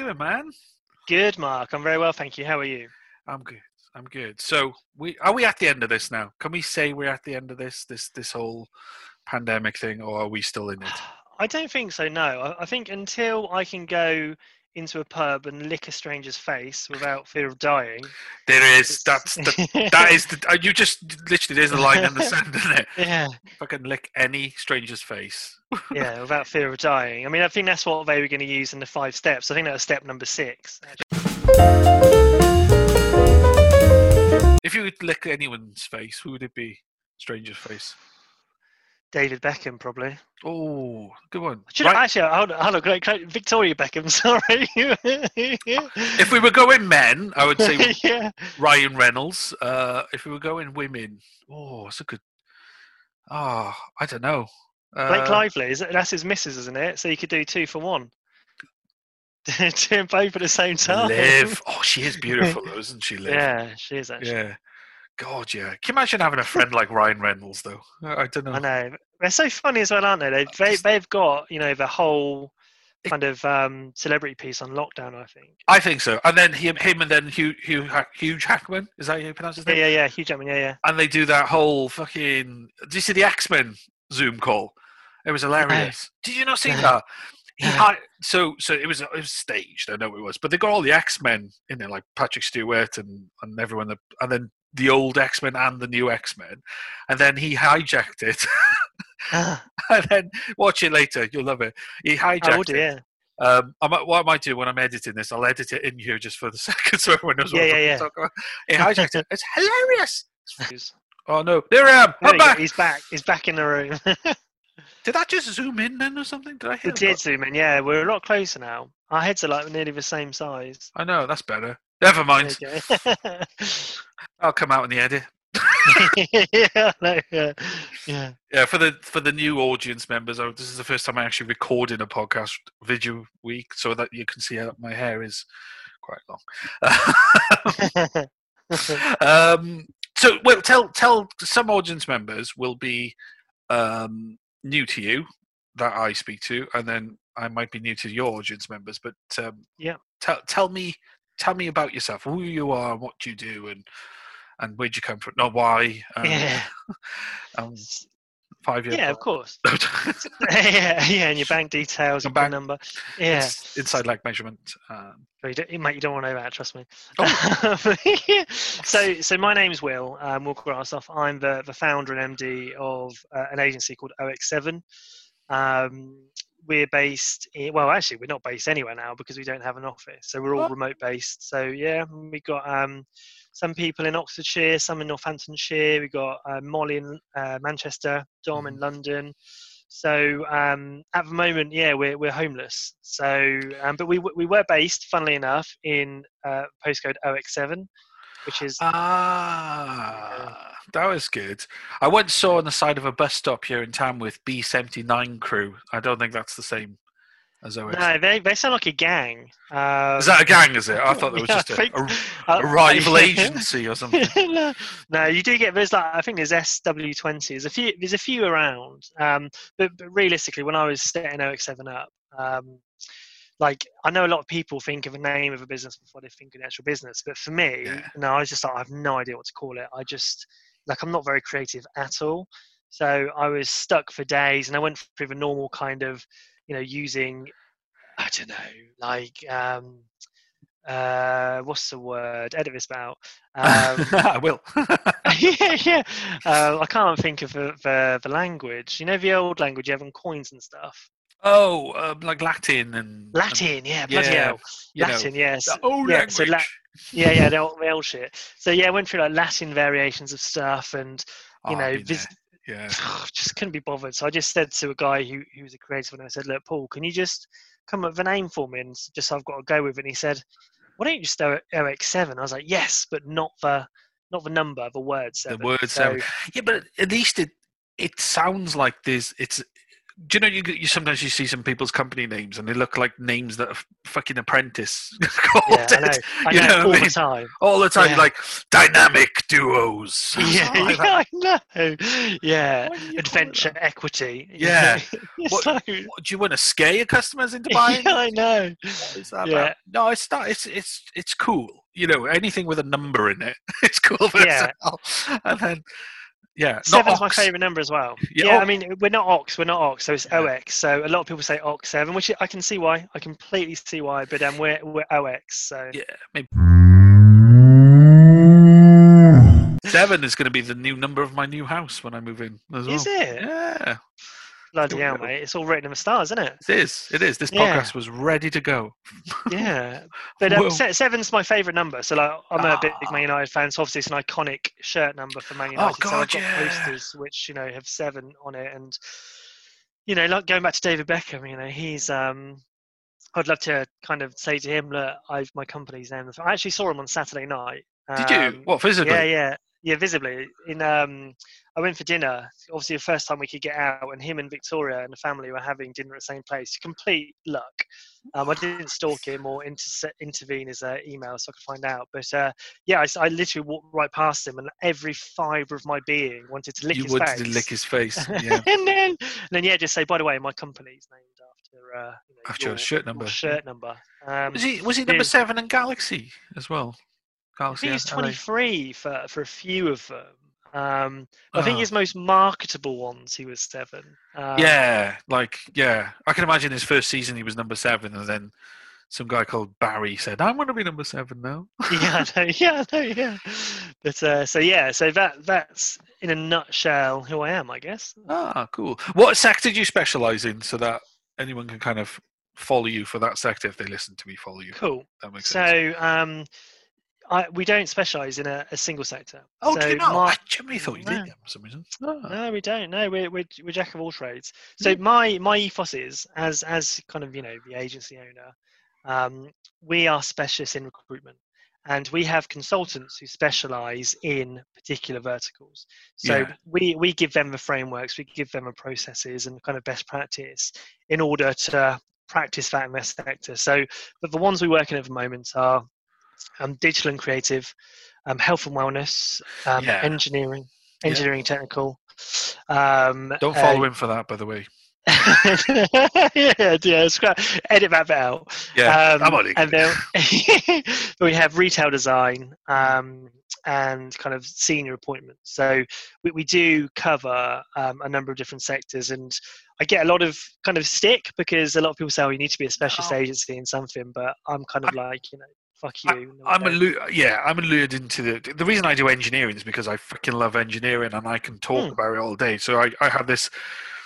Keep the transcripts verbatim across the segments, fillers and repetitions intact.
doing, man? Good, Mark. I'm very well, thank you. How are you? I'm good. I'm good. So, we are we at the end of this now? Can we say we're at the end of this this this whole pandemic thing, or are we still in it? I don't think so. No, I, I think until I can go into a pub and lick a stranger's face without fear of dying. There is. It's... That's the. That is the. uh, You just literally there's a line in the sand, isn't it? Yeah, If I can lick any stranger's face. yeah, without fear of dying. I mean, I think that's what they were going to use in the five steps. I think that was step number six. If you would lick anyone's face, who would it be? Stranger's face. David Beckham, probably. Oh, good one. Should I, Right. actually, hold on, hold on, great, great, Victoria Beckham. Sorry. If we were going men, I would say yeah. Ryan Reynolds. Uh, if we were going women, oh, it's a good. Oh, I don't know. Uh, Blake Lively, is it, that's his missus, isn't it? So you could do two for one. Doing both at the same time. Liv. Oh, she is beautiful, though, isn't she, Liv? Yeah, she is actually. Yeah. God, yeah. Can you imagine having a friend like Ryan Reynolds, though? I I don't know. I know. They're so funny as well, aren't they? They, they they've got, you know, the whole kind of um, celebrity piece on lockdown, I think. I think so. And then him, him and then Hugh, Hugh, Hack- Hugh Jackman. Is that how you pronounce his Yeah, name? yeah, yeah. Hugh Jackman, yeah, yeah. And they do that whole fucking. Do you see the X-Men Zoom call? It was hilarious. Did you not see No. that? He No. had, so so it was it was staged. I know it was, but they got all the X-Men in there, like Patrick Stewart and and everyone, that, and then the old X-Men and the new X-Men, and then he hijacked it. Ah, And then watch it later. You'll love it. He hijacked I would, it. yeah. Um, I might, what I might do when I'm editing this, I'll edit it in here just for the second so everyone knows what Yeah, I'm yeah, yeah. talking about. He hijacked it. It's hilarious. He's- Oh no, there I am. There I'm you go, back. He's back. He's back in the room. Did that just zoom in then or something? Did I We hit? did zoom in, yeah. We're a lot closer now. Our heads are like nearly the same size. I know that's better. Never There mind. you go. I'll come out in the edit. yeah, no, yeah, yeah. Yeah, for the for the new audience members, oh, this is the first time I actually recorded a podcast video week, so that you can see how my hair is quite long. um, so, well, tell tell some audience members will be um, new to you that I speak to, and then I might be new to your audience members. But um, Yeah. tell tell me tell me about yourself, who you are, what you do, and and where'd you come from? No, why? Um, Yeah. um, five years. Yeah, of course. yeah, yeah, and your bank details, Your your bank- PIN number. Yeah. inside leg measurement. Um, Well, you don't, mate, you don't want to know that, trust me. Oh. so, so my name's Will, um, Will Grassoff. I'm the, the founder and M D of uh, an agency called O X seven. Um, we're based in, well, actually, we're not based anywhere now because we don't have an office. So we're all Oh. remote based. So, yeah, we've got um, some people in Oxfordshire, some in Northamptonshire. We've got uh, Molly in uh, Manchester, Dom in London. So um, at the moment, yeah, we're we're homeless. So, um, but we we were based, funnily enough, in uh, postcode O X seven, which is Ah, that was good. I once saw on the side of a bus stop here in town with B seventy-nine crew. I don't think that's the same as O X. no, they they sound like a gang. Um, Is that a gang, is it? I thought that was yeah, just I a, think- a, uh, a rival agency or something. no, no, you do get there's like I think there's S W twenty. There's a few there's a few around. Um, but, but realistically, when I was setting O X seven up, um, like I know a lot of people think of a name of a business before they think of an actual business. But for me, Yeah. no, I was just like I have no idea what to call it. I just like I'm not very creative at all. So I was stuck for days, and I went through the normal kind of, you know, using I don't know, like um, uh, what's the word? Edit this out. Um, I will. yeah, yeah. Uh, I can't think of the, the the language. You know, the old language you have on coins and stuff. oh, um, like Latin and and, Latin, yeah, bloody yeah, hell. you know, Latin, yes. the old yeah, language. so La- yeah, yeah, the old, the old shit. So yeah, I went through like Latin variations of stuff, and you Oh, know, I've been vis- there. Yeah. just couldn't be bothered. So I just said to a guy who who was a creative, and I said, "Look, Paul, can you just come up with a name for me, and s- just so I've got to go with it?" And he said, "Why don't you just do O X seven?" I was like, "Yes, but not the not the number, the word seven." The word so, seven. Yeah, but at least it it sounds like there's it's Do you know you, you sometimes you see some people's company names and they look like names that a fucking apprentice called Yeah, I it. know. I You know, know what all I mean? the time. All the time, Yeah. like dynamic duos. Yeah, Oh, like yeah, that. I know. Yeah, Why do you call it adventure that? equity. You know? Yeah. It's What, like, what do you want to scare your customers into yeah, buying? I know. What is that about? Yeah, No, it's not. It's it's it's cool. You know, anything with a number in it, it's cool for yeah. sale. And then yeah, not Seven's my ox. favourite number as well. Yeah. Yeah, Oh, I mean, we're not Ox, we're not Ox, so it's yeah. O X. So a lot of people say Ox seven, which I can see why. I completely see why, but um, we're we're O X. So Yeah. Maybe seven is going to be the new number of my new house when I move in as well. is it? Yeah. There Bloody we hell, go. mate! It's all written in the stars, isn't it? It is. It is. This Yeah, podcast was ready to go. yeah. But um, Whoa. se- seven's my favourite number. So like, I'm a big Man Ah. United fan, so obviously it's an iconic shirt number for Man Oh United. So I've God, got yeah. posters which you know have seven on it, and you know, like going back to David Beckham, you know, he's um. I'd love to kind of say to him, look, I've my company's name. I actually saw him on Saturday night. Did you? Um, What yeah, physically? yeah, yeah, visibly. In um, I went for dinner. Obviously, the first time we could get out, and him and Victoria and the family were having dinner at the same place. Complete luck. Um, I didn't stalk him or inter- intervene his uh, email so I could find out. But uh, yeah, I, I literally walked right past him, and every fibre of my being wanted to lick You his wanted to face. lick his face. Yeah. and then, and then, yeah, just say, by the way, my company's named after uh, you know, After your your, shirt your number. shirt number. Um, Was he was he it number is- seven in Galaxy as well? I Galaxy think he's L A. twenty-three for, for a few of them. Um, but I think Oh. his most marketable ones, he was seven. Um, Yeah, like yeah. I can imagine his first season he was number seven, and then some guy called Barry said, "I'm going to be number seven now." yeah, I know, yeah, I know, yeah. But uh, so yeah, so that that's in a nutshell who I am, I guess. Ah, cool. What sector do you specialize in, so that anyone can kind of follow you for that sector if they listen to me follow you? Cool. That makes sense. So um, I, we don't specialise in a, a single sector. Oh, so do you know? my, I generally thought you did no. them for some reason. Ah. No, we don't. No, we're we're, we're jack of all trades. So Yeah. my my ethos is as as kind of you know the agency owner, um, we are specialists in recruitment, and we have consultants who specialise in particular verticals. So Yeah. we we give them the frameworks, we give them the processes and kind of best practice in order to practice that in their sector. So, but the ones we work in at the moment are um, digital and creative, um, health and wellness, um, Yeah. engineering, Yeah. engineering technical. Um, Don't uh, follow him for that, by the way. yeah, yeah, scrap, edit that bit out. Yeah, Um, I'm only and kidding. then we have retail design um, and kind of senior appointments. So we, we do cover um, a number of different sectors, and I get a lot of kind of stick because a lot of people say, "Oh, you need to be a specialist Oh. agency in something," but I'm kind of like, you know, fuck you. No, I I'm don't. allu- yeah, I'm allured into the. The reason I do engineering is because I freaking love engineering and I can talk Hmm. about it all day. So I, I have this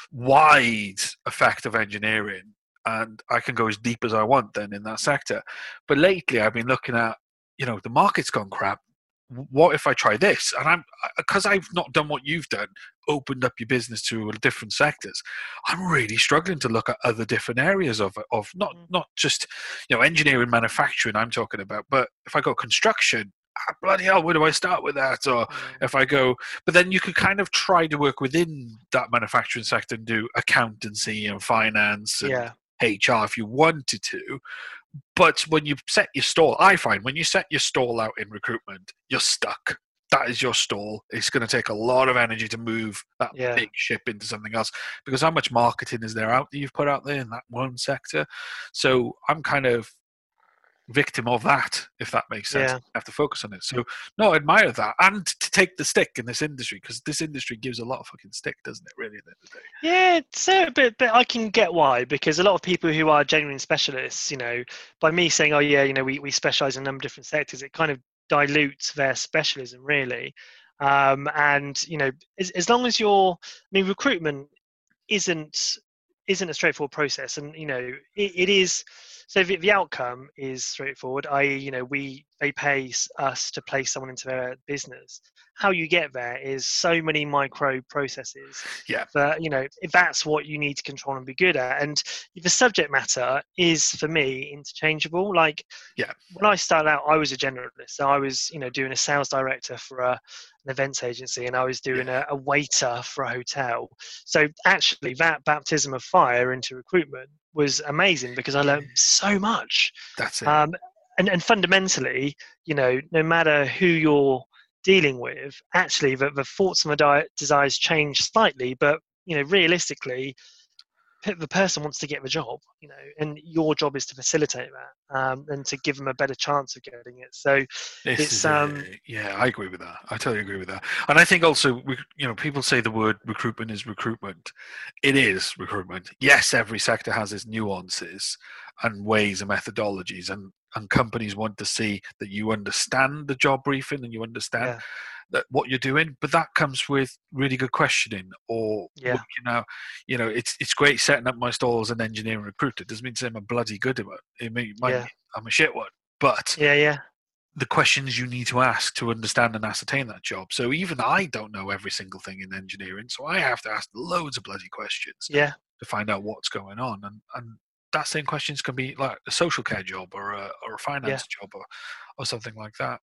wide effect of engineering and I can go as deep as I want then in that sector. But lately I've been looking at, you know, the market's gone crap. What if I try this? And I'm because I've not done what you've done, opened up your business to different sectors. I'm really struggling to look at other different areas of of not Mm. not just you know engineering, manufacturing. I'm talking about, but if I go construction, ah, bloody hell, where do I start with that? Or Mm. if I go, but then you could kind of try to work within that manufacturing sector and do accountancy and finance and Yeah, H R if you wanted to. But when you set your stall, I find when you set your stall out in recruitment, you're stuck. That is your stall. It's going to take a lot of energy to move that yeah. big ship into something else because how much marketing is there out that you've put out there in that one sector? So I'm kind of victim of that, if that makes sense. Yeah. I have to focus on it. So no, I admire that. And to take the stick in this industry, because this industry gives a lot of fucking stick, doesn't it, really, at the end of the day? Yeah, so but but I can get why, because a lot of people who are genuine specialists, you know, by me saying, oh yeah, you know, we, we specialize in a number of different sectors, it kind of dilutes their specialism really. Um, and you know, as, as long as you're, I mean, recruitment isn't isn't a straightforward process, and you know, it, it is. So the, the outcome is straightforward, that is, you know, we they pay s- us to place someone into their business. How you get there is so many micro processes. Yeah. But you know, if that's what you need to control and be good at, and the subject matter is for me interchangeable. Like, Yeah. when I started out, I was a generalist, so I was, you know, doing a sales director for a an events agency, and I was doing a, a waiter for a hotel. So actually, that baptism of fire into recruitment was amazing because I learned so much. That's it. Um, and, and fundamentally, you know, no matter who you're dealing with, actually, the, the thoughts and the di- desires change slightly, but you know, realistically, the person wants to get the job, you know, and your job is to facilitate that, um, and to give them a better chance of getting it. So This it's is um a, yeah, I agree with that. I totally agree with that. And I think also, we, you know, people say the word recruitment is recruitment. It is recruitment. Yes, every sector has its nuances and ways and methodologies, and and companies want to see that you understand the job briefing and you understand yeah that what you're doing, but that comes with really good questioning or yeah working out. You know, it's it's great setting up my stall as an engineering recruiter. It doesn't mean to say I'm a bloody good at it. It may- might yeah mean I'm a shit one, but yeah yeah the questions you need to ask to understand and ascertain that job. So even I don't know every single thing in engineering, so I have to ask loads of bloody questions yeah to find out what's going on. And and that same questions can be like a social care job or a or a yeah finance job or or something like that.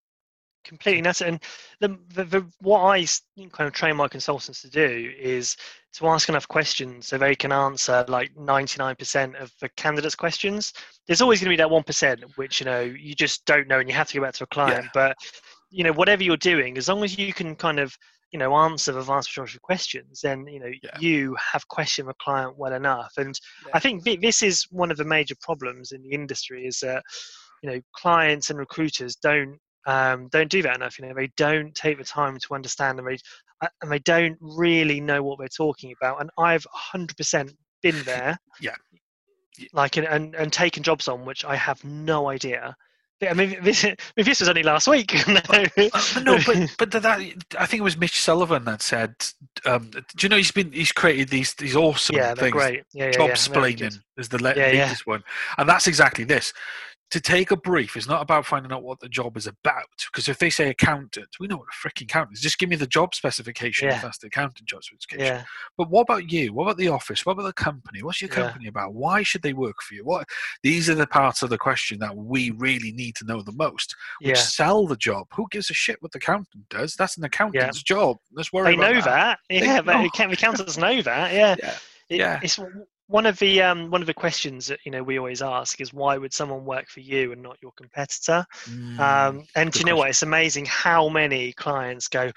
So completely. And that's it. And the, the, the what I s- kind of train my consultants to do is to ask enough questions so they can answer like ninety-nine percent of the candidates' questions. There's always going to be that one percent which, you know, you just don't know and you have to go back to a yeah, client. But you know, whatever you're doing, as long as you can kind of, you know, answer the vast majority of questions, then you know yeah, you have questioned the client well enough. And I yeah, think thi- this is one of the major problems in the industry is that, you know, clients and recruiters don't um, don't do that enough. You know, they don't take the time to understand, and they uh, and they don't really know what they're talking about. And I've one hundred percent been there, yeah. Yeah. like, and, and and taken jobs on which I have no idea. Yeah, I mean, this, I mean, this was only last week. But, but no, but but that I think it was Mitch Sullivan that said, um, "Do you know he's been he's created these these awesome Yeah, they're things? great. Yeah, yeah, Job yeah. They're really good. splaining is the le- Yeah, yeah, latest one, and that's exactly this. To take a brief is not about finding out what the job is about. Because if they say accountant, we know what a freaking accountant is. Just give me the job specification if yeah, that's the accountant job specification. yeah, But what about you? What about the office? What about the company? What's your yeah, company about? Why should they work for you? What These are the parts of the question that we really need to know the most, which yeah, sell the job. Who gives a shit what the accountant does? That's an yeah. accountant's job. Let's worry They about know that. that. They Yeah, but know. it can, the accountants know that. Yeah, Yeah. it, Yeah. it's one of the um, one of the questions that, you know, we always ask is why would someone work for you and not your competitor? Mm, Um, and do good you know what? question. It's amazing how many clients go,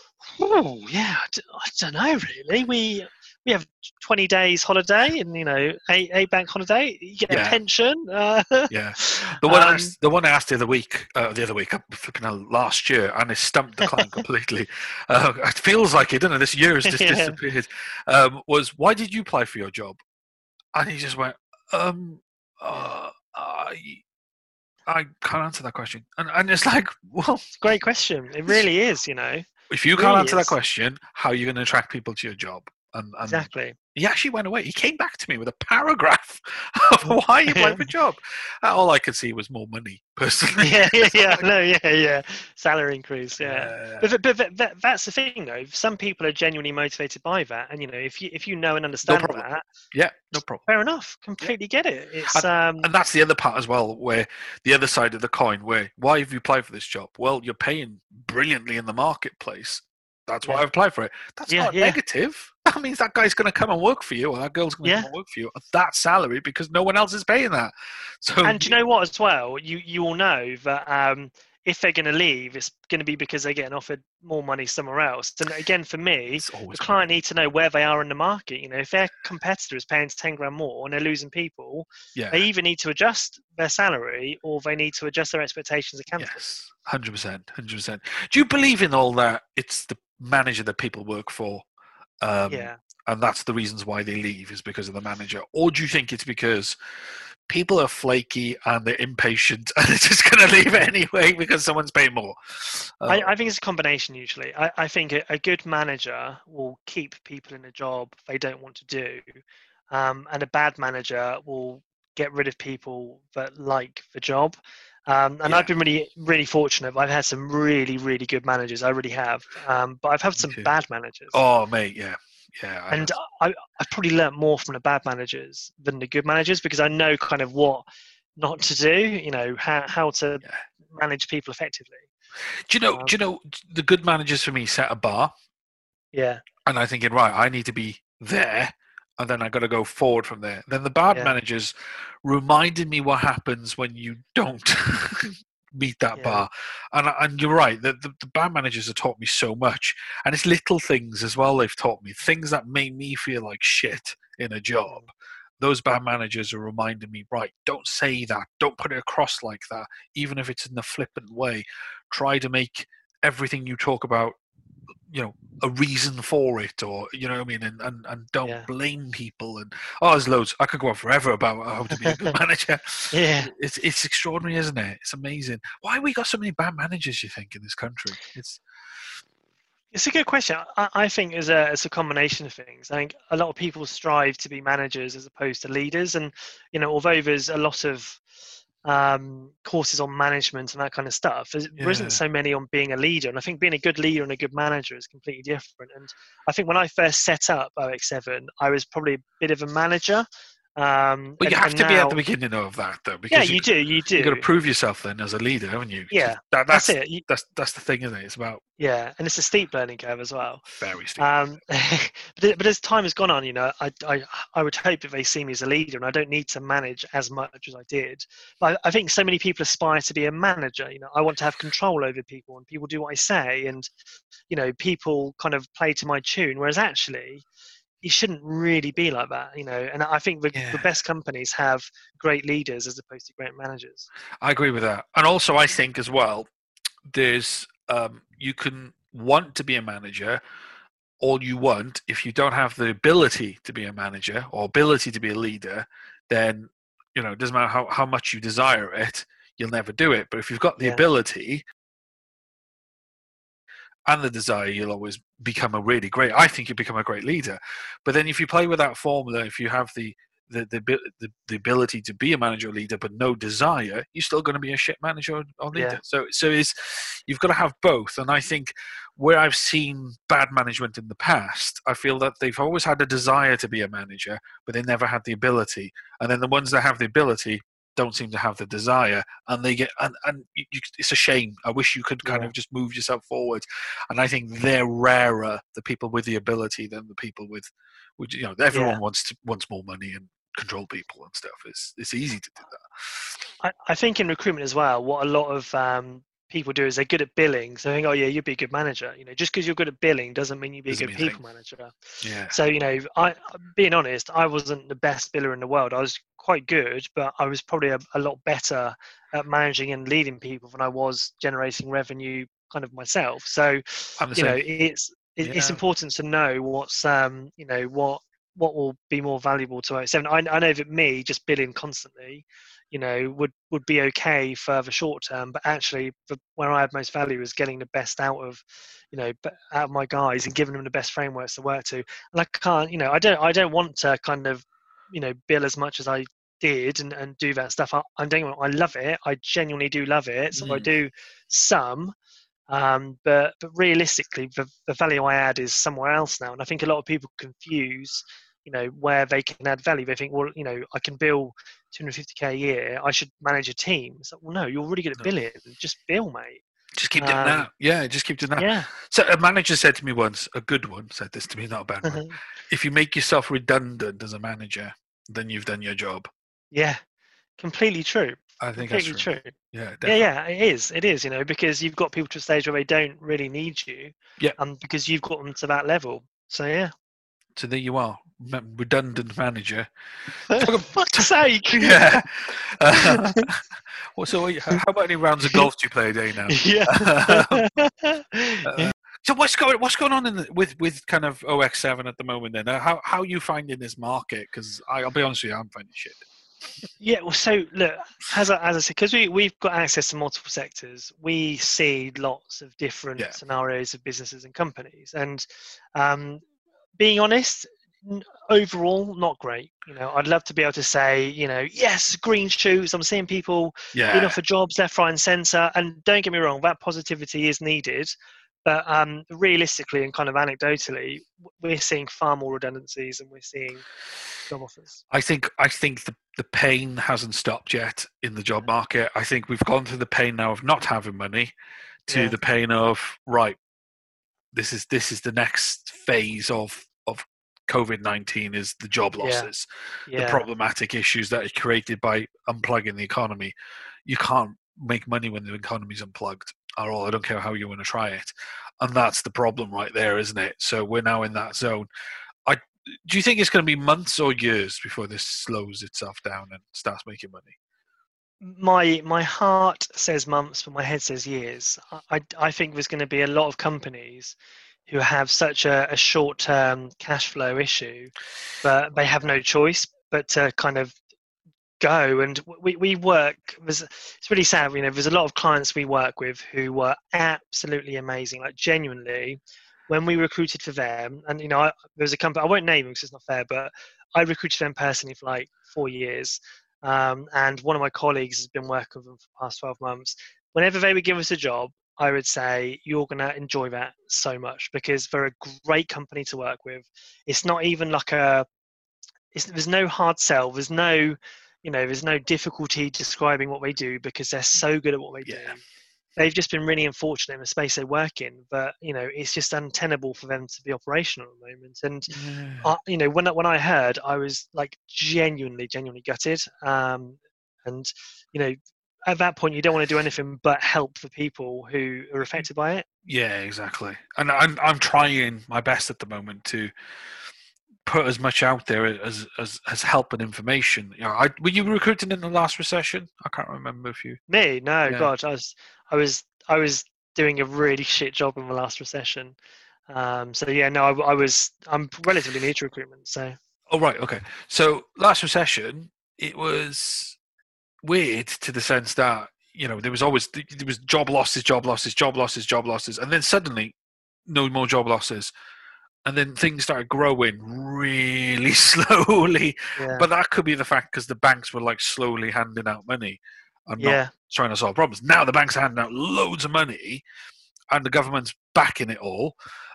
oh yeah, I d- I don't know really. We we have twenty days holiday and, you know, eight eight bank holiday. You get a Yeah. pension. Uh, Yeah, the one I um, asked, the one I asked the other week, uh, the other week, uh, flipping out last year, and it stumped the client completely. Uh, it feels like it, doesn't it? This year has just yeah, disappeared. Um, was why did you apply for your job? And he just went, um, yeah. uh, I, I can't answer that question. And and it's like, well, It's a great question. It it's, really is. You know, if you can't really answer that is. question, how are you going to attract people to your job? And and Exactly. he actually went away. He came back to me with a paragraph of why he applied for a job. Uh, All I could see was more money, personally. Yeah, yeah, So, yeah. like, No, yeah, yeah. Salary increase, yeah. yeah, But, but, but that, that's the thing, though. Some people are genuinely motivated by that, and you know, if you if you know and no understand problem. that, Yeah, no problem. fair enough. Yeah. Completely get it. It's And, um, and that's the other part as well, where the other side of the coin, where why have you applied for this job? Well, you're paying brilliantly in the marketplace. That's why yeah, I applied for it. That's yeah, not yeah, negative. That means that guy's going to come and work for you, or that girl's going to yeah. come and work for you at that salary because no one else is paying that. So, And do you know what, as well? You you all know that um, if they're going to leave, it's going to be because they're getting offered more money somewhere else. And again, for me, it's the always client money. needs to know where they are in the market. You know, if their competitor is paying ten grand more and they're losing people, Yeah. they either need to adjust their salary or they need to adjust their expectations of candidates. Yes. one hundred percent. one hundred percent. Do you believe in all that? It's the manager that people work for. Um, Yeah. and that's the reasons why they leave is because of the manager, or do you think it's because people are flaky and they're impatient and they're just going to leave anyway because someone's paying more? Uh, I, I think it's a combination usually. I, I think a, a good manager will keep people in a job they don't want to do, um, and a bad manager will get rid of people that like the job. Um, and I've yeah, been really, really fortunate. I've had some really, really good managers. I really have. Um, but I've had me some too. bad managers. Oh, mate, yeah, yeah. I And have. I, I've probably learnt more from the bad managers than the good managers because I know kind of what not to do, you know, how, how to Yeah, manage people effectively. Do you know? Um, Do you know the good managers for me set a bar, yeah, and I'm thinking, right, I need to be there, and then I got to go forward from there. Then the bad yeah, managers reminded me what happens when you don't meet that yeah, bar, and and you're right. The, the the bad managers have taught me so much, and it's little things as well. They've taught me things that made me feel like shit in a job. mm, Those bad managers are reminding me, right, don't say that. Don't put it across like that. Even if it's in a flippant way, try to make everything you talk about, you know, a reason for it, or, you know what I mean? And, and, and don't yeah, blame people. And, oh, there's loads. I could go on forever about how to be a good manager. yeah. It's, it's extraordinary, isn't it? It's amazing. Why we got so many bad managers, you think, in this country? It's, It's a good question. I, I think as a as a combination of things. I think a lot of people strive to be managers as opposed to leaders, and you know, although there's a lot of um, courses on management and that kind of stuff, there's- there isn't yeah. so many on being a leader. And I think being a good leader and a good manager is completely different. And I think when I first set up O X seven, I was probably a bit of a manager, um, But you and have and to be at the now, beginning of that, though, yeah, because you, you do, you you got to do, prove yourself then as a leader, haven't you? 'Cause yeah, That, that's that's, it. You, that's, that's the thing, isn't it? It's about yeah, and it's a steep learning curve as well. very steep. Um, but, but as time has gone on, you know, I, I, I would hope that they see me as a leader, and I don't need to manage as much as I did. But I, I think so many people aspire to be a manager. You know, I want to have control over people, and people do what I say, and you know, people kind of play to my tune. Whereas actually, it shouldn't really be like that. You know, and I think the, the Yeah. best companies have great leaders as opposed to great managers. I agree with that. And also, I think as well, there's um, you can want to be a manager all you want. If you don't have the ability to be a manager or ability to be a leader, then you know it doesn't matter how, how much you desire it, you'll never do it. But if you've got the Yeah, ability and the desire, you'll always become a really great. I think you become a great leader. But then if you play with that formula, if you have the the, the, the, the ability to be a manager or leader but no desire, you're still going to be a shit manager or, or leader. yeah, So so is you've got to have both. And I think where I've seen bad management in the past, I feel that they've always had a desire to be a manager, but they never had the ability. And then the ones that have the ability don't seem to have the desire, and they get and, and you, it's a shame. I wish you could kind yeah, of just move yourself forward. And I think they're rarer, the people with the ability, than the people with, with you know, yeah. everyone wants to wants more money and control people and stuff. It's it's easy to do that. I, I think in recruitment as well, what a lot of um, people do is they're good at billing. So they think, oh yeah, you'd be a good manager. You know, just because you're good at billing doesn't mean you'd be a Doesn't good mean a thing. people manager. Yeah. So you know, I being honest, I wasn't the best biller in the world. I was quite good, but I was probably a, a lot better at managing and leading people than I was generating revenue kind of myself. So I'm the you know, same. it's it, it's Yeah. important to know what's um you know what what will be more valuable to O X seven. I, I know that me just billing constantly, you know, would would be okay for the short term, but actually, the, where I have most value is getting the best out of, you know, out of my guys and giving them the best frameworks to work to. And I can't, you know, I don't I don't want to kind of, you know, bill as much as I did and, and do that stuff. I, I'm doing. I love it. I genuinely do love it. So I Mm. do some. Um, but but realistically, the, the value I add is somewhere else now, and I think a lot of people confuse, you know, where they can add value. They think, well, you know, I can bill two hundred fifty k a year. I should manage a team. It's like, well, no, you're really good at No. billing. Just bill, mate. Just keep doing Um, that. Yeah, just keep doing that. yeah, So a manager said to me once, a good one said this to me, not a bad one. If you make yourself redundant as a manager, then you've done your job. yeah, completely true. I think that's Completely true. true. Yeah, Yeah, definitely. yeah, it is. It is, you know, because you've got people to a stage where they don't really need you, Yeah. um, because you've got them to that level. So yeah. So there you are, redundant manager. For fuck's sake. Yeah. Uh, well, so how about any rounds of golf do you play a day now? Yeah. uh, so what's going what's going on in the, with with kind of O X seven at the moment? Then how how are you finding this market? Because I'll be honest with you, I'm finding shit. Yeah, well, so look, as I, as I said, because we, we've got access to multiple sectors, we see lots of different Yeah. scenarios of businesses and companies. And um, being honest, n- overall, not great. You know, I'd love to be able to say, you know, yes, green shoots. I'm seeing people being Yeah. offered jobs left, right, and centre. And don't get me wrong, that positivity is needed. But um, realistically and kind of anecdotally, we're seeing far more redundancies and we're seeing job offers. I think I think the, the pain hasn't stopped yet in the job market. I think we've gone through the pain now of not having money to Yeah. the pain of, right, this is this is the next phase of of COVID nineteen, is the job Yeah. losses, the Yeah. problematic issues that are created by unplugging the economy. You can't make money when the economy's unplugged at all. I don't care how you want to try it. And that's the problem right there, isn't it? So we're now in that zone. I do you think it's going to be months or years before this slows itself down and starts making money? My my heart says months, but my head says years. I, I, I think there's going to be a lot of companies who have such a, a short-term cash flow issue, but they have no choice but to kind of go. And we, we work, there's, it's really sad, you know, there's a lot of clients we work with who were absolutely amazing, like genuinely, when we recruited for them. And, you know, I, there was a company, I won't name them because it's not fair, but I recruited them personally for like four years. Um, and one of my colleagues has been working with them for the past twelve months. Whenever they would give us a job, I would say, you're going to enjoy that so much because they're a great company to work with. It's not even like a, it's, there's no hard sell. There's no, you know, there's no difficulty describing what they do because they're so good at what they Yeah. do. They've just been really unfortunate in the space they work in, but you know, it's just untenable for them to be operational at the moment. And Yeah. uh, you know, when when I heard, I was like genuinely, genuinely gutted. Um, and you know, at that point, you don't want to do anything but help the people who are affected by it. Yeah, exactly. And I'm I'm trying my best at the moment to put as much out there as as, as help and information. You know, I, were you recruiting in the last recession? I can't remember if you. Me, no, Yeah. God, I was, I was, I was doing a really shit job in the last recession. Um, so yeah, no, I, I was, I'm relatively new to recruitment, so. Oh right, okay. So last recession, it was weird to the sense that, you know, there was always there was job losses, job losses, job losses, job losses, and then suddenly no more job losses, and then things started growing really slowly. Yeah, But that could be the fact because the banks were like slowly handing out money and not yeah, trying to solve problems. Now the banks are handing out loads of money, and the government's backing it all.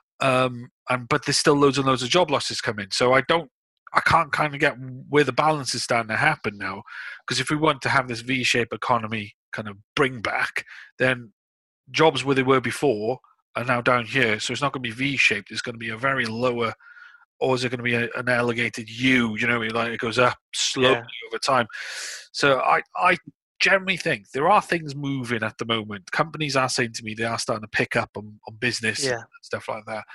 Um, and but there's still loads and loads of job losses coming. So I don't, I can't kind of get where the balance is starting to happen now. Because if we want to have this V-shaped economy kind of bring back, then jobs where they were before are now down here. So it's not going to be V-shaped. It's going to be a very lower, or is it going to be a, an elongated U? You know, like it goes up slowly yeah, over time. So I, I generally think there are things moving at the moment. Companies are saying to me they are starting to pick up on, on business yeah, and stuff like that.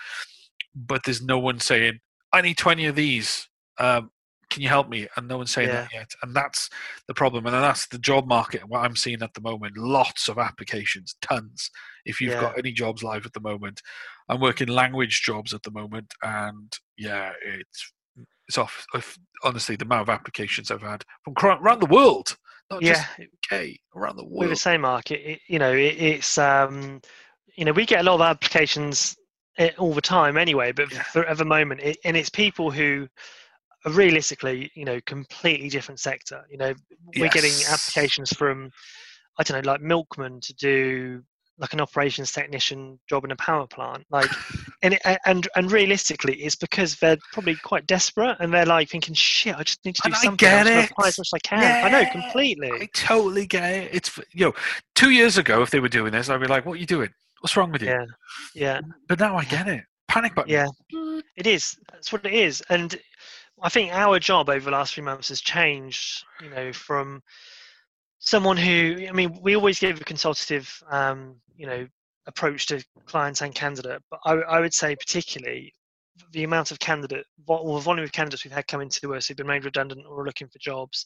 But there's no one saying, I need twenty of these. Um, can you help me? And no one's saying yeah, that yet. And that's the problem. And that's the job market, what I'm seeing at the moment. Lots of applications, tons. If you've yeah, got any jobs live at the moment. I'm working language jobs at the moment. And yeah, it's it's off. If, honestly, the amount of applications I've had from around the world, not just yeah. U K, around the We're the world. same, Mark. It, it, you know, it, it's, um, you know, we get a lot of applications eh, all the time anyway, but Yeah. for at the moment, it, and it's people who are realistically, you know, completely different sector. You know, we're getting Yes. applications from, I don't know, like milkmen to do like an operations technician job in a power plant. Like, and it, and and realistically, it's because they're probably quite desperate and they're like thinking, shit, I just need to do And I something. I'm get just going it. to apply as much as I can. Yeah, I know I completely. totally get it. It's you know, two years ago if they were doing this, I'd be like, "What are you doing? What's wrong with you?" Yeah, yeah, But now I get it. Panic button. yeah. It is. That's what it is. And I think our job over the last three months has changed. You know, from someone who, I mean, we always give a consultative, um, you know, approach to clients and candidate, but I, I would say particularly the amount of candidate, or the volume of candidates we've had coming to us who've been made redundant or are looking for jobs.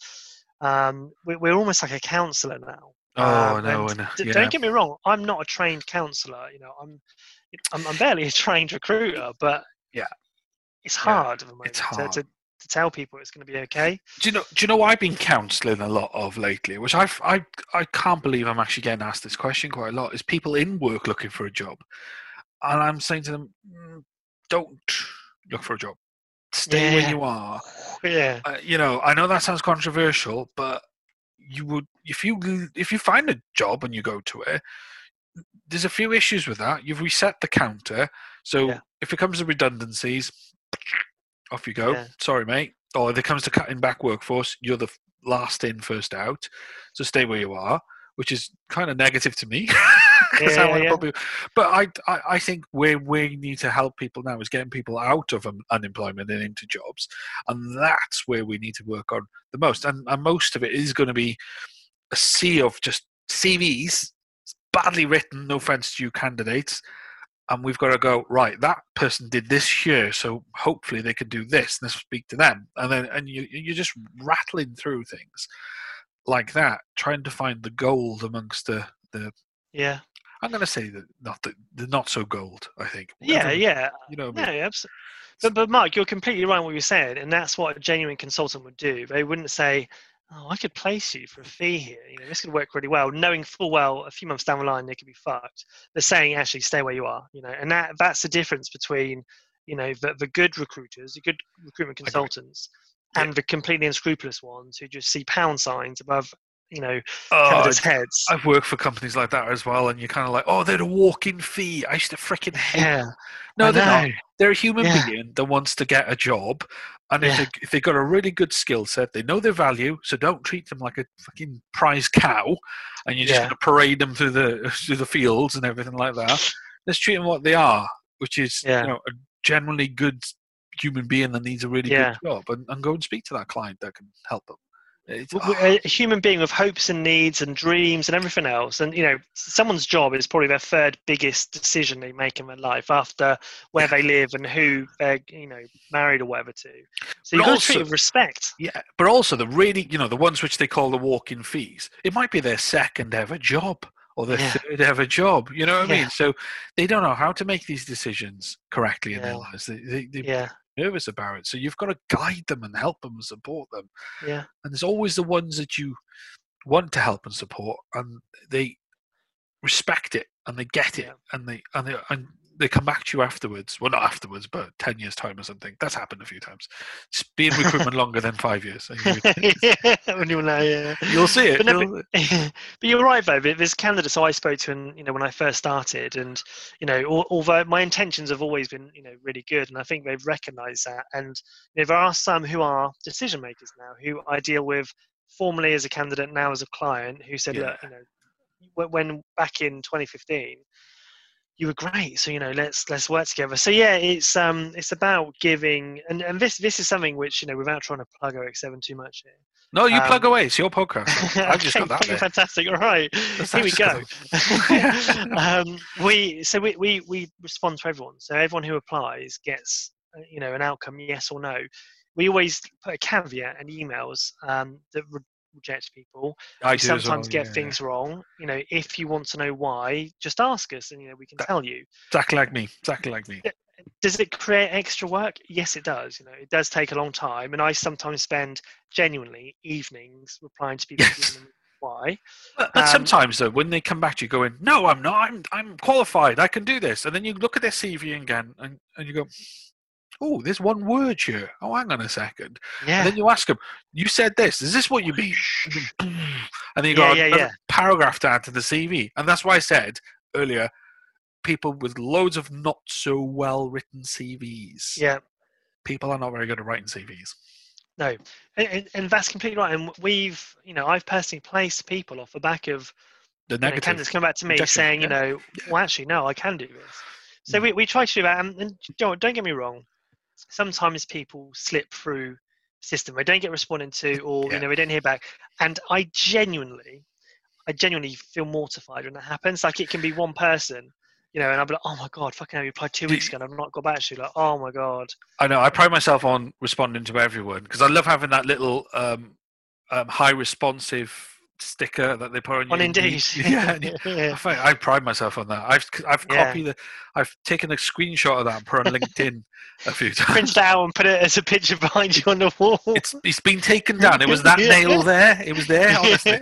Um, we, we're almost like a counsellor now. Oh Um, no, and and d- yeah, don't get me wrong, I'm not a trained counsellor. You know, I'm, I'm, I'm barely a trained recruiter, but yeah, it's yeah. hard at the moment It's to, hard. to, to tell people it's going to be okay. Do you know? Do you know what I've been counselling a lot of lately? Which I I I can't believe I'm actually getting asked this question quite a lot. Is people in work looking for a job, and I'm saying to them, mm, don't look for a job. Stay where Yeah, you are. yeah, Uh, you know, I know that sounds controversial, but you would if you if you find a job and you go to it, there's a few issues with that. You've reset the counter, so yeah, if it comes to redundancies, off you go. yeah, Sorry, mate. Or if it comes to cutting back workforce, you're the last in, first out. So stay where you are, which is kind of negative to me Yeah, I yeah, want to yeah. put people. But I, I, I think where we need to help people now is getting people out of um, unemployment and into jobs, and that's where we need to work on the most. And, and most of it is going to be a sea of just C Vs, badly written. No offense to you, candidates. And we've got to go, right, that person did this here, so hopefully they can do this. Let's speak to them. And then and you, you're just rattling through things like that, trying to find the gold amongst the, the Yeah. I'm going to say that not the, the not so gold, I think. Yeah, Everybody- yeah. You know what No, I mean? absolutely. But, but Mark, you're completely right in what you're saying, and that's what a genuine consultant would do. They wouldn't say, "Oh, I could place you for a fee here. You know, this could work really well," knowing full well a few months down the line they could be fucked. They're saying, "Actually, stay where you are." You know, and that that's the difference between, you know, the the good recruiters, the good recruitment Agree. consultants, Yeah. and the completely unscrupulous ones who just see pound signs above, you know, Oh, candidates' I've- heads. I've worked for companies like that as well, and you're kind of like, oh, they're a walk-in fee. I used to freaking hate Yeah. them. No, I they're not. know. They're a human Yeah. being that wants to get a job, and if Yeah. they if they got a really good skill set, they know their value. So don't treat them like a fucking prize cow, and you're just Yeah. going to parade them through the through the fields and everything like that. Let's treat them what they are, which is Yeah. you know a generally good human being that needs a really Yeah. good job, and, and go and speak to that client that can help them. It's, W- w- a human being with hopes and needs and dreams and everything else, and you know, someone's job is probably their third biggest decision they make in their life after where Yeah. they live and who they're, you know, married or whatever to. So But you've got to treat also- it with respect. Yeah, but also the really, you know, the ones which they call the walk-in fees. It might be their second ever job or their Yeah. third ever job. You know what I Yeah. mean? So they don't know how to make these decisions correctly in their Yeah. lives. They, they, they're Yeah, nervous about it. So you've got to guide them and help them and support them. yeah, And there's always the ones that you want to help and support, and they respect it and they get it, Yeah. and they and they and they come back to you afterwards. Well, not afterwards, but ten years time or something. That's happened a few times. Just be in recruitment longer than five years. and you- When you know, yeah. You'll see it. But, no, You'll- but, but you're right though. There's candidates I spoke to, and you know, when I first started, and you know, al- although my intentions have always been, you know, really good, and I think they've recognised that. And you know, there are some who are decision makers now, who I deal with formerly as a candidate, now as a client, who said, Yeah. look, you know, when, when back in twenty fifteen. You were great, so you know, let's let's work together. So yeah, it's um, it's about giving, and, and this this is something which, you know, without trying to plug O X seven too much here. No, you Um, plug away. It's your podcast. I've just okay, got that there. fantastic. All right, That's- here we that's just go. um, we so we, we we respond to everyone. So everyone who applies gets uh, you know, an outcome, yes or no. We always put a caveat in emails um, that re- reject people. I We do as sometimes well, get yeah. things wrong. You know, if you want to know why, just ask us, and you know, we can That- tell you. Exactly like me. Exactly like me. Does it create extra work? Yes, it does. You know, it does take a long time, and I sometimes spend genuinely evenings replying to people, Yes. giving them why. But, but Um, sometimes though, when they come back to you going, "No, I'm not. I'm I'm qualified. I can do this," and then you look at their C V again, and, and you go, "Oh, there's one word here. Oh, hang on a second." Yeah, And then you ask them, "You said this. Is this what you mean?" And then you Yeah, got yeah, another yeah. paragraph to add to the C V, and that's why I said earlier, people with loads of not so well written C Vs. yeah. People are not very good at writing C Vs. No, and, and, and that's completely right. And we've, you know, I've personally placed people off the back of The you know, negative. candidates come back to me rejection, saying, you yeah. know, well, actually, no, I can do this. So Mm. we, we try to do that. And, and don't, don't get me wrong. Sometimes people slip through the system. They don't get responded to, or, Yeah. you know, they don't hear back. And I genuinely, I genuinely feel mortified when that happens. Like it can be one person, you know, and I'll be like, oh my God, fucking hell, you applied two Do weeks you- ago and I've not got back to you. Like, oh my God. I know. I pride myself on responding to everyone because I love having that little um, um, high responsive sticker that they put on, On your Indeed. Yeah, and you- I, Yeah. find, I pride myself on that. I've I've Yeah. copied the, I've taken a screenshot of that and put on LinkedIn a few times. Print it out and put it as a picture behind you on the wall. It's it's been taken down. It was that Yeah. nail there. It was there. Honestly.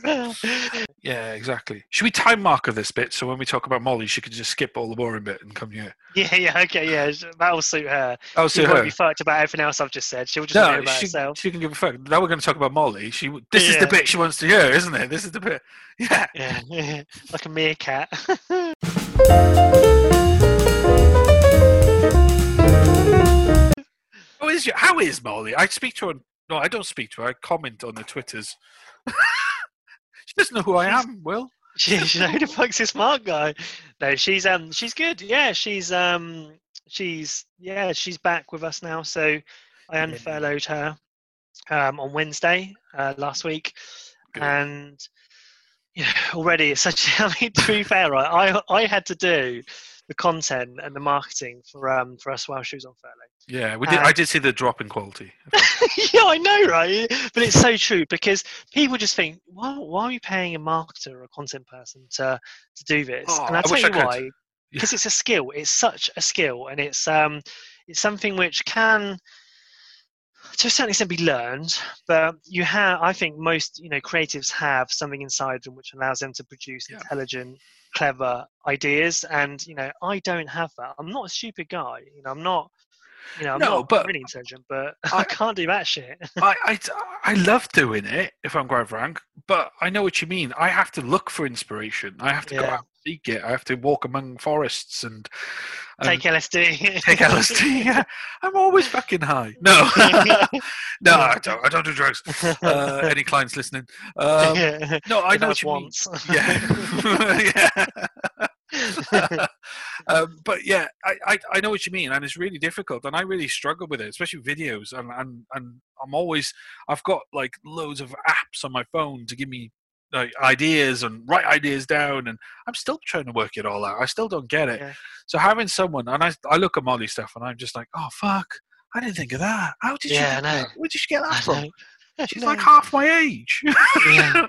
Yeah, exactly. Should we time marker this bit so when we talk about Molly, she could just skip all the boring bit and come here? yeah, yeah, okay, yeah. That'll suit her. Oh, She so won't her. be fucked about everything else I've just said. She'll just hear No, about she, herself. she can give a fuck. Now we're going to talk about Molly. She. This is Yeah. the bit she wants to hear, isn't it? This is the bit. Yeah. Yeah, yeah, like a meerkat. How is your, How is Molly? I speak to her. No, I don't speak to her. I comment on the Twitters. She doesn't know who I am. Will. she, she who the fuck's this Mark guy? No, she's um she's good. Yeah, she's um she's yeah she's back with us now. So I Yeah. unfurloughed her um on Wednesday uh, last week, Good. and you know, already it's such. I mean, to be fair, right, I I had to do the content and the marketing for um for us while she was on furlough. Yeah, we did. I And did see the drop in quality. yeah, I know, right? But it's so true because people just think, why, why are you paying a marketer or a content person to to do this? Oh, And I'll I tell wish I you could. why. Because it's a skill. It's such a skill, and it's um, it's something which can, to a certain extent, be learned. But you have, I think, most you know creatives have something inside them which allows them to produce Yeah. intelligent, clever ideas. And you know, I don't have that. I'm not a stupid guy. You know, I'm not. You know, I'm No, not but really intelligent, but I, I can't do that shit. I, I, I love doing it, if I'm quite frank, but I know what you mean. I have to look for inspiration. I have to go Yeah. out and seek it. I have to walk among forests and, and Take L S D. take L S D. Yeah. I'm always fucking high. No, no, I don't. I don't do drugs. Uh, any clients listening? Um, Yeah. no, I If know what that's you mean. once. Yeah, yeah. um, but yeah, I, I, I know what you mean, and it's really difficult, and I really struggle with it, especially videos. And, and and I'm always, I've got like loads of apps on my phone to give me like ideas and write ideas down, and I'm still trying to work it all out. I still don't get it. Yeah. So having someone, and I I look at Molly stuff, and I'm just like, oh fuck, I didn't think of that. How did you Yeah, do I know. that? Where did you get that I from? know. I She's know. like half my age. Yeah.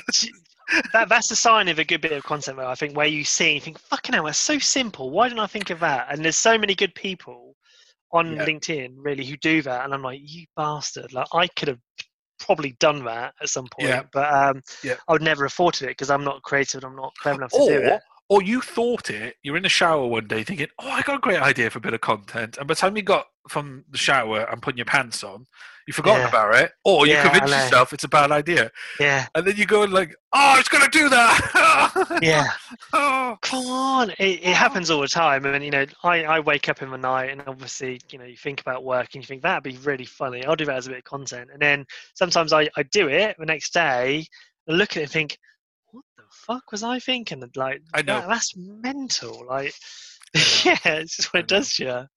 That that's the sign of a good bit of content, though. I think where you see, you think, "Fucking hell, that's so simple. Why didn't I think of that?" And there's so many good people on Yeah. LinkedIn, really, who do that, and I'm like, "You bastard!" Like I could have probably done that at some point, Yeah. but um, Yeah. I would never have thought of it because I'm not creative and I'm not clever enough to do Or it. or you thought it, you're in the shower one day thinking, oh, I got a great idea for a bit of content. And by the time you got from the shower and putting your pants on, you've forgotten Yeah. about it. Or you Yeah, convince I know. yourself it's a bad idea. Yeah. And then you go and like, oh, it's going to do that. Yeah. Oh. Come on. It, it happens all the time. I mean, you know, I, I wake up in the night and obviously, you know, you think about work and you think that'd be really funny. I'll do that as a bit of content. And then sometimes I, I do it the next day and look at it and think, what the fuck was I thinking? And like, I know. that, that's mental. Like, I know. yeah, it's just what it I know. does to you.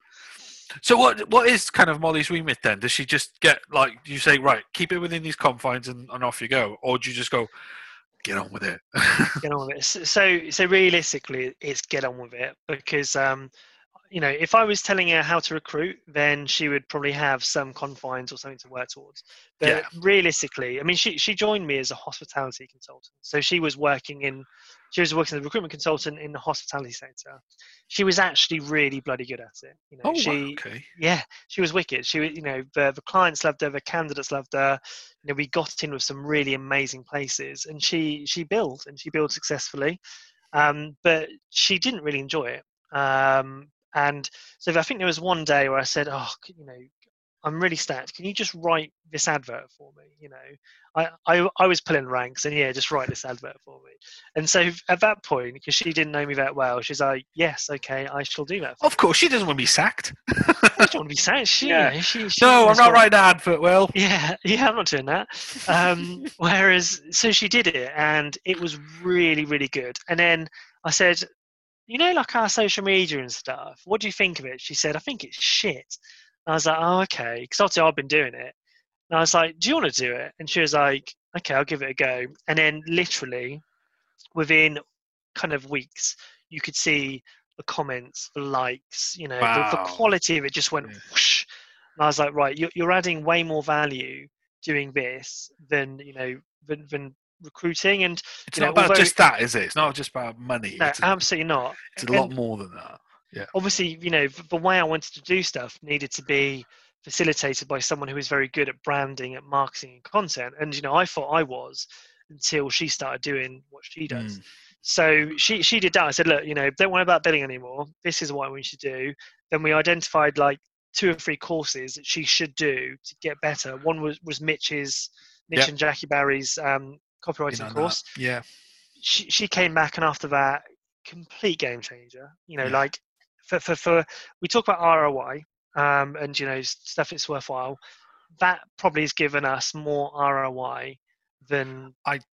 So what what is kind of Molly's remit then? Does she just get like, do you say, right, keep it within these confines and, and off you go? Or do you just go, get on with it? Get on with it. So, so realistically, it's get on with it because, um, you know, if I was telling her how to recruit, then she would probably have some confines or something to work towards. But Yeah. realistically, I mean, she she joined me as a hospitality consultant, so she was working in, she was working as a recruitment consultant in the hospitality sector. She was actually really bloody good at it. You know, Oh, she, wow, okay. yeah, she was wicked. She, was, you know, the the clients loved her, the candidates loved her. You know, we got in with some really amazing places, and she she built and she built successfully. Um, but she didn't really enjoy it. Um, and so I think there was one day where I said, "Oh, you know, I'm really stacked. Can you just write this advert for me?" You know, I I, I was pulling ranks, and yeah, just write this advert for me. And so at that point, because she didn't know me that well, she's like, "Yes, okay, I shall do that." For Of course, she doesn't want to be sacked. you. I don't want to be sad. She, Yeah. you know, she, she No, I'm has not got- writing an advert well. Yeah, yeah, I'm not doing that. Um, whereas, so she did it, and it was really, really good. And then I said, you know, like our social media and stuff, what do you think of it? She said, I think it's shit. And I was like, oh, okay. Because obviously I've been doing it. And I was like, do you want to do it? And she was like, okay, I'll give it a go. And then literally within kind of weeks, you could see the comments, the likes, you know, the, the Wow. quality of it just went Yeah. whoosh. And I was like, right, you're, you're adding way more value doing this than, you know, than, than recruiting. And It's you not know, about although- just that, is it? It's not just about money. no, it's, a, absolutely not. it's a And lot more than that. Yeah. obviously, you know, the way I wanted to do stuff needed to be facilitated by someone who is very good at branding, at marketing and content. And, you know, I thought I was until she started doing what she does. Mm. So she, she did that. I said, look, you know, don't worry about billing anymore. This is what I want you to do. Then we identified like two or three courses that she should do to get better. One was, was Mitch's, Mitch Yeah. and Jackie Barry's um, You copywriting know, course. that. Yeah. She, she came back, and after that, complete game changer. You know, Yeah. like for, for, for we talk about R O I um, and, you know, stuff that's worthwhile. That probably has given us more R O I than I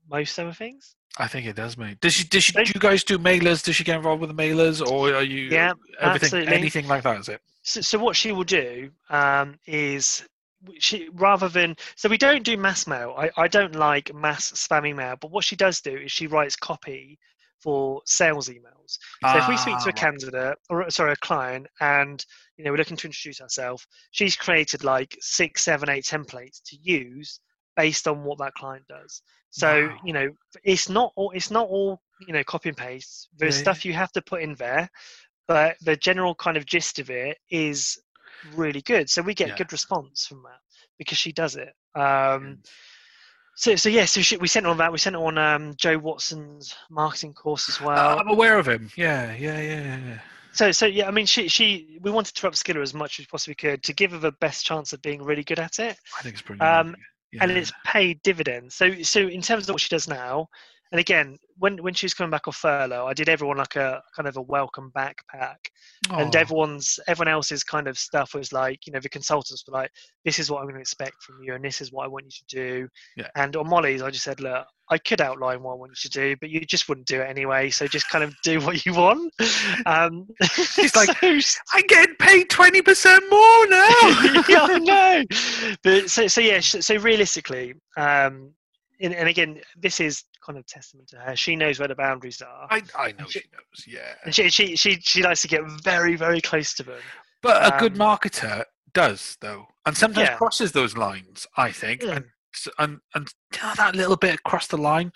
most other things. I think it does, mate. Does she? Does she? Don't- Do you guys do mailers? Does she get involved with the mailers, or are you Yeah, everything, absolutely. anything like that? Is it? So, so what she will do um, is she rather than so we don't do mass mail. I, I don't like mass spamming mail, but what she does do is she writes copy for sales emails. So if we speak to Ah, a candidate or sorry a client and you know we're looking to introduce ourselves, she's created like six, seven, eight templates to use based on what that client does. So wow. you know it's not all it's not all you know copy and paste. There's Yeah, stuff you have to put in there, but the general kind of gist of it is really good. So we get yeah. good response from that because she does it. Um, so, so yeah, so she, we sent her on that. We sent her on um, Joe Watson's marketing course as Uh, well. I'm aware of him. Yeah, yeah, yeah, yeah. yeah. So, so yeah, I mean, she, she, we wanted to upskill her as much as we possibly could to give her the best chance of being really good at it. I think it's brilliant. Um, yeah. and it's paid dividends. So, so in terms of what she does now, and again, when when she was coming back off furlough, I did everyone like a kind of a welcome backpack, and Oh, everyone's everyone else's kind of stuff was like, you know, the consultants were like, this is what I'm going to expect from you, and this is what I want you to do. Yeah. And on Molly's, I just said, look, I could outline what I want you to do, but you just wouldn't do it anyway. So just kind of do what you want. Um, She's like, so, I'm getting paid twenty percent more now. yeah, I know. But so, so yeah. So realistically, um, and, and again, this is kind of testament to her. She knows where the boundaries are, I, I know And she- she knows. Yeah. and she she she, she likes to get very very close to them. But a good Um, marketer does, though, and sometimes Yeah. crosses those lines. I think, Mm. and s- and and you know, that little bit across the line,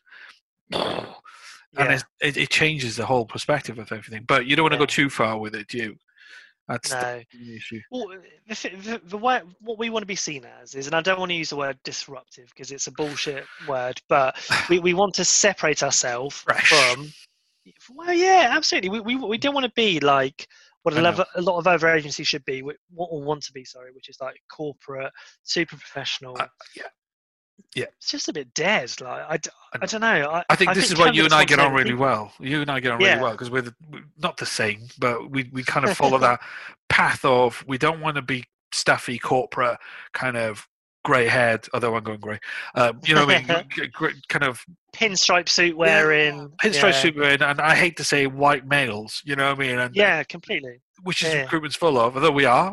and Yeah. it's, it, it changes the whole perspective of everything. But you don't want to Yeah. go too far with it, do you? That's No. the issue. Well, the, thi- the, the way, what we want to be seen as is, and I don't want to use the word disruptive because it's a bullshit word, but we, we want to separate ourselves Fresh. from. Well, yeah, absolutely. We we, we don't want to be like what I a, know. lot- a lot of other agencies should be, wh- or want to be. Sorry, which is like corporate, super professional. Uh, yeah, yeah. It's just a bit dead. Like I, d- I I don't know. I, I think this is why you and candidates I want to get know on the really people. well. You and I get on really Yeah. well because we're, the, we're not the same, but we, we kind of follow that path of we don't want to be stuffy corporate kind of grey haired, although I'm going grey. Um, you know what I mean? G- g- kind of Pinstripe suit wearing. pinstripe yeah. super, and, and I hate to say white males. You know what I mean? And, Yeah, completely. which is Yeah. recruitment's full of, although we are.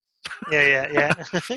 Yeah, yeah,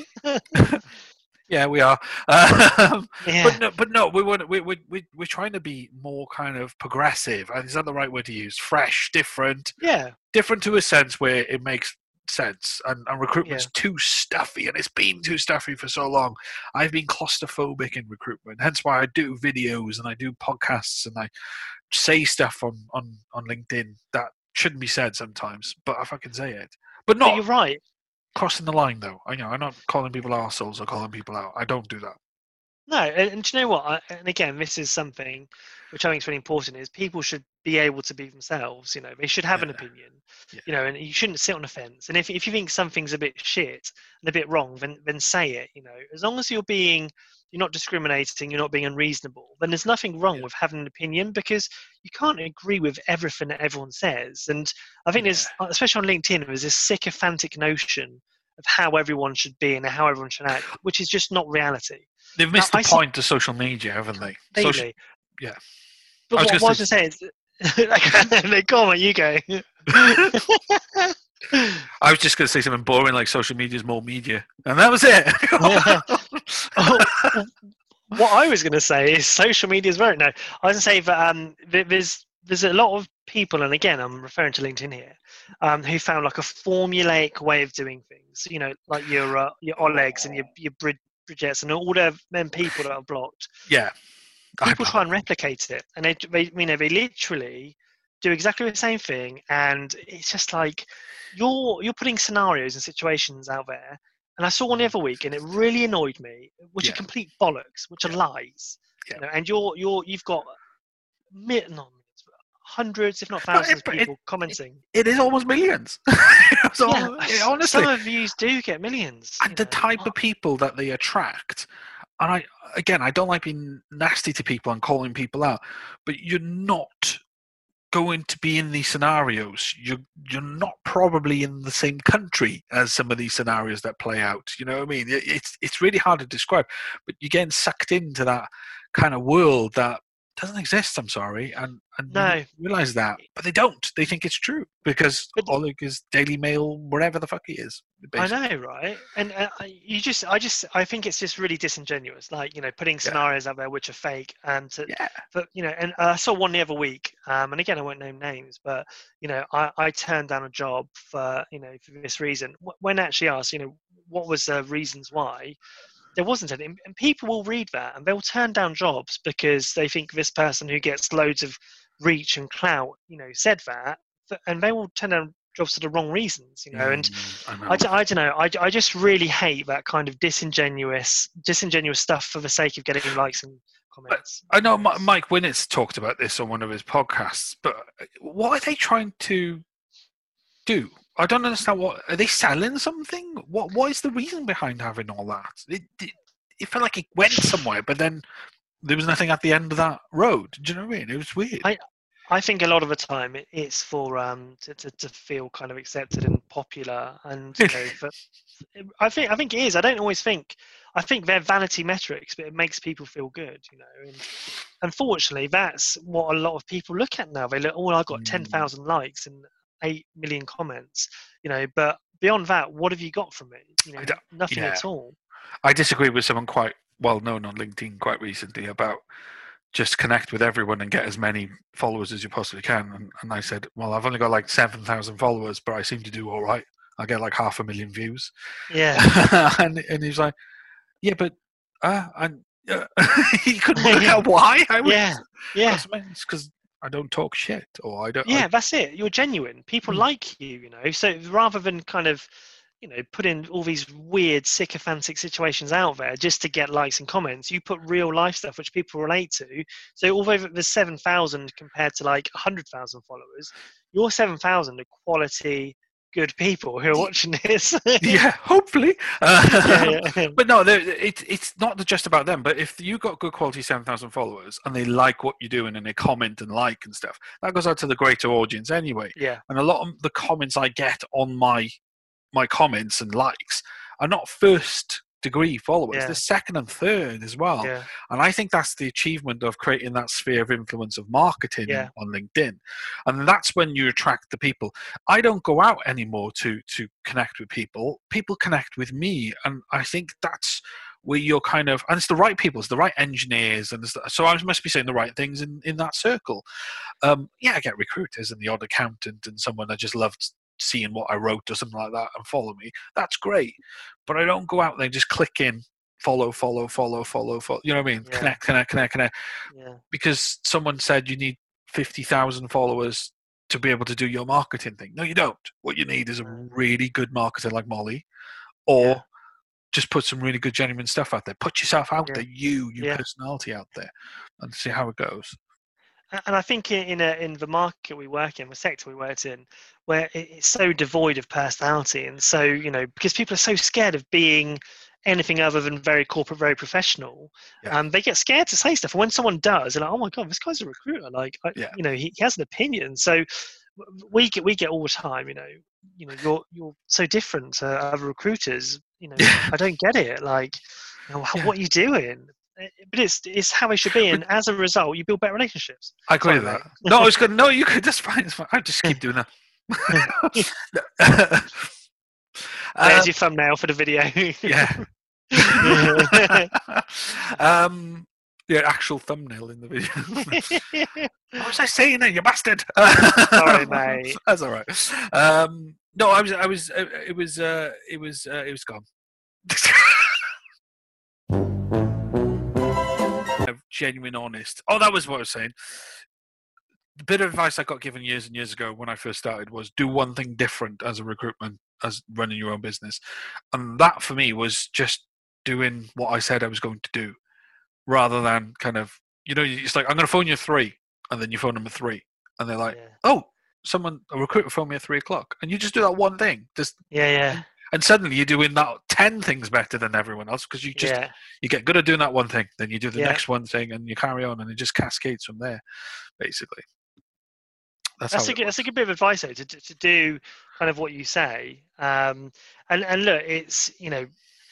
yeah. Yeah, we are. Um, yeah. But no, but no, we want we we we we're trying to be more kind of progressive. Is that the right word to use? Fresh, different, Yeah. different to a sense where it makes sense. And, and recruitment's Yeah. too stuffy, and it's been too stuffy for so long. I've been claustrophobic in recruitment, hence why I do videos and I do podcasts and I say stuff on on on LinkedIn that shouldn't be said sometimes, but I fucking say it. But But not you're right. crossing the line, though. I know I'm not calling people arseholes or calling people out. I don't do that. No, and, and do you know what? I, and again, this is something which I think is really important. Is people should be able to be themselves. You know, they should have an Yeah. opinion. Yeah. You know, and you shouldn't sit on a fence. And if if you think something's a bit shit and a bit wrong, then then say it. You know, as long as you're being, you're not discriminating, you're not being unreasonable, then there's nothing wrong Yeah. with having an opinion because you can't agree with everything that everyone says. And I think there's, especially on LinkedIn, there's this sycophantic notion of how everyone should be and how everyone should act, which is just not reality. They've missed Now, the I see- point of social media, haven't they? Social, Completely. yeah. But I was what, gonna what I was going to say is, they go on, you go. I was just going to say something boring like social media is more media, and that was it. Oh, what I was going to say is social media is very no. I was going to say that um, there- there's there's a lot of people, and again, I'm referring to LinkedIn here, um, who found like a formulaic way of doing things. You know, like your uh, your Olegs and your your Brid- Bridgets and all the men people that are blocked. Yeah. I People know. try and replicate it, and they, they you know they literally do exactly the same thing, and it's just like you're you're putting scenarios and situations out there. And I saw one the other week, and it really annoyed me, which Yeah. are complete bollocks, which are Yeah. lies. Yeah. You know, and you're you're you've got mi- not millions, but hundreds, if not But it- thousands, of but it- people commenting. It is almost millions. So, Yeah, it- honestly, some of you do get millions. and you the know. type of people that they attract. And I, again, I don't like being nasty to people and calling people out, but you're not going to be in these scenarios. You're you're not probably in the same country as some of these scenarios that play out. You know what I mean? It, it's it's really hard to describe, but you're getting sucked into that kind of world that doesn't exist. I'm sorry, and and you No, realize that, but they don't. They think it's true because but Oleg is Daily Mail, wherever the fuck he is. I Basically, know, right? And uh, I- you just, I just, I think it's just really disingenuous. Like, you know, putting yeah, scenarios out there which are fake, and to, yeah, but you know, and uh, I saw one the other week. Um, and again, I won't name names, but you know, I, I turned down a job for, you know, for this reason. Wh- When actually asked, you know, what was the reasons why, there wasn't any. And and people will read that and they'll turn down jobs because they think this person who gets loads of reach and clout, you know, said that, th- and they will turn down jobs for the wrong reasons, you know. And mm, I I, know. d- I don't know. I, I just really hate that kind of disingenuous, disingenuous stuff for the sake of getting likes and But comments. I know You know, Mi- it's- Mike Winnett's talked about this on one of his podcasts, but what are they trying to do? I don't understand. What are they selling? Something? What What is the reason behind having all that? It, it, it felt like it went somewhere, but then there was nothing at the end of that road. Do you know what I mean? It was weird. I, I think a lot of the time it, it's for um to, to, to feel kind of accepted and popular, and you know, for, I think I think it is. I don't always think. I think they're vanity metrics, but it makes people feel good, you know. And unfortunately, that's what a lot of people look at now. They look, oh, I got ten Mm, thousand likes and eight million comments, you know. But beyond that, what have you got from it? You I know, don't, nothing yeah, at all. I disagree with someone quite well known on LinkedIn quite recently about just connect with everyone and get as many followers as you possibly can. And, and I said, well, I've only got like seven thousand followers, but I seem to do all right. I get like half a million views. Yeah, and, and he's like, yeah, but uh, and uh, he couldn't work out why I was yeah, got yeah. so many. It's because I don't talk shit, or I don't. I, Yeah, that's it. You're genuine. People mm, like you, you know. So rather than kind of, you know, putting all these weird sycophantic situations out there just to get likes and comments, you put real life stuff which people relate to. So although there's seven thousand compared to like one hundred thousand followers, your seven thousand are quality, good people who are watching this. yeah, hopefully. Yeah, Um, yeah, but no, it, it's not just about them. But if you got good quality seven thousand followers and they like what you're doing and they comment and like and stuff, that goes out to the greater audience anyway. yeah, And a lot of the comments I get on my my comments and likes are not first degree followers, they're yeah, second and third as well. yeah, And I think that's the achievement of creating that sphere of influence of marketing yeah, in, on LinkedIn. And that's when you attract the people. I don't go out anymore to to connect with people. People connect with me. And I think that's where you're kind of, and it's the right people, it's the right engineers, and it's the, so I must be saying the right things in, in that circle. Um, yeah, I get recruiters and the odd accountant and someone that just loved seeing what I wrote or something like that and follow me. That's great. But I don't go out there and just click in, follow, follow, follow, follow, follow. You know what I mean? yeah, Connect, connect, connect, connect. yeah, Because someone said you need fifty thousand followers to be able to do your marketing thing. No, you don't. What you need is a uh, really good marketer like Molly, yeah, or just put some really good, genuine stuff out there. Put yourself out yeah, there, you, your yeah. personality out there, and see how it goes. A- And I think in in, a, in the market we work in, the sector we work in, where it- it's so devoid of personality, and so you know, because people are so scared of being anything other than very corporate, very professional, Yeah, um, they get scared to say stuff. And when someone does, they're like, "Oh my god, this guy's a recruiter! Like, I, yeah. you know, he, he has an opinion." So w- we get we get all the time, you know, you know, you're you're so different to other recruiters. You know, I don't get it. Like, you know, Yeah. what are you doing? Eh, But it's it's how it should be, But and as a result, you build better relationships. I agree Sorry, with that. mate. No, I was good. No, you could. That's fine. It's fine. I just keep doing that. There's um, your thumbnail for the video. yeah. Yeah. um, yeah, actual thumbnail in the video. What was I saying then, you bastard? Sorry, mate. That's all right. Um, no, I was, I was, uh, it was, uh, it was, uh, it was gone. Genuine, honest. Oh, that was what I was saying. The bit of advice I got given years and years ago when I first started was do one thing different as a recruitment, as running your own business. And that for me was just doing what I said I was going to do rather than kind of, you know, it's like, I'm going to phone you at three, and then you phone them at three. And they're like, Yeah, oh, someone, a recruiter phoned me at three o'clock. And you just do that one thing. Just, yeah, yeah, and, and suddenly you're doing that ten things better than everyone else because you just, yeah, you get good at doing that one thing. Then you do the yeah. next one thing and you carry on and it just cascades from there, basically. That's That's how a it good. That's a works. good bit of advice, though, to to to do kind of what you say. Um, and and look, it's you know,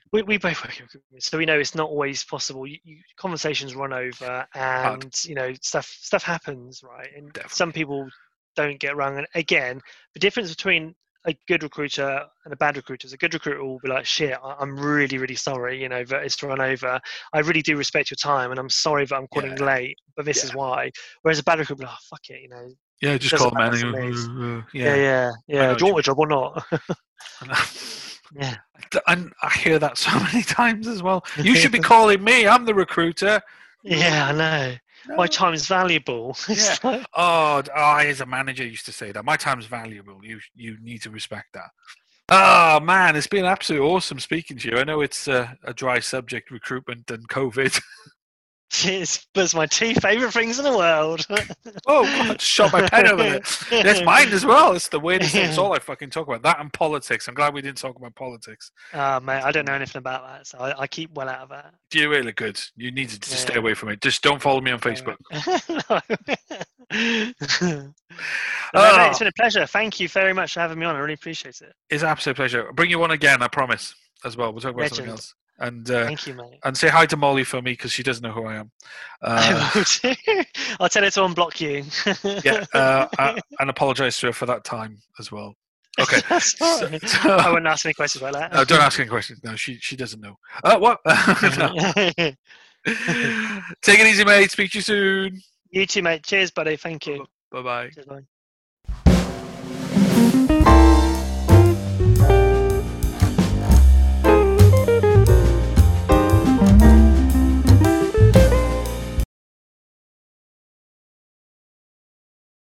we, we both work in recruitment, so we know it's not always possible. You, you, conversations run over, Hard. and you know stuff stuff happens, right? And Definitely. some people don't get rung. And again, the difference between a good recruiter and a bad recruiter is a good recruiter will be like, shit, I- I'm really, really sorry, you know, that it's run over. I really do respect your time, and I'm sorry that I'm calling Yeah. late, but this Yeah. is why. Whereas a bad recruiter will be like, oh, fuck it, you know. Yeah, just doesn't call them matter and to me. uh, Yeah, yeah. yeah, yeah. know Do you what want a job or not? Yeah. And I hear that so many times as well. You should be calling me. I'm the recruiter. Yeah, I know. No. My time is valuable. It's Yeah. like- Oh, d- oh, I as a manager used to say that. My time's valuable. You you need to respect that. Oh man, it's been absolutely awesome speaking to you. I know it's uh, a dry subject, recruitment and COVID. It's, but it's my two favourite things in the world. Oh God, I just shot my pen over there. That's mine as well. It's the weirdest thing. It's all I fucking talk about. That and politics. I'm glad we didn't talk about politics. Oh, mate, I don't know anything about that, so I, I keep well out of that. You're really good. You needed to Yeah. stay away from it. Just don't follow me on Facebook. No. No, Oh. mate, it's been a pleasure. Thank you very much for having me on. I really appreciate it. It's an absolute pleasure. I'll bring you on again, I promise, as well. We'll talk about Legend. something else. And uh, Thank you, mate. and say hi to Molly for me because she doesn't know who I am. Uh, I will do. I'll tell her to unblock you. yeah, uh, I, and apologise to her for that time as well. Okay. That's all So- right. so- I wouldn't ask any questions like that. no, don't ask any questions. No, she she doesn't know. Uh, what? No. Take it easy, mate. Speak to you soon. You too, mate. Cheers, buddy. Thank you. Bye bye. Cheers, bye.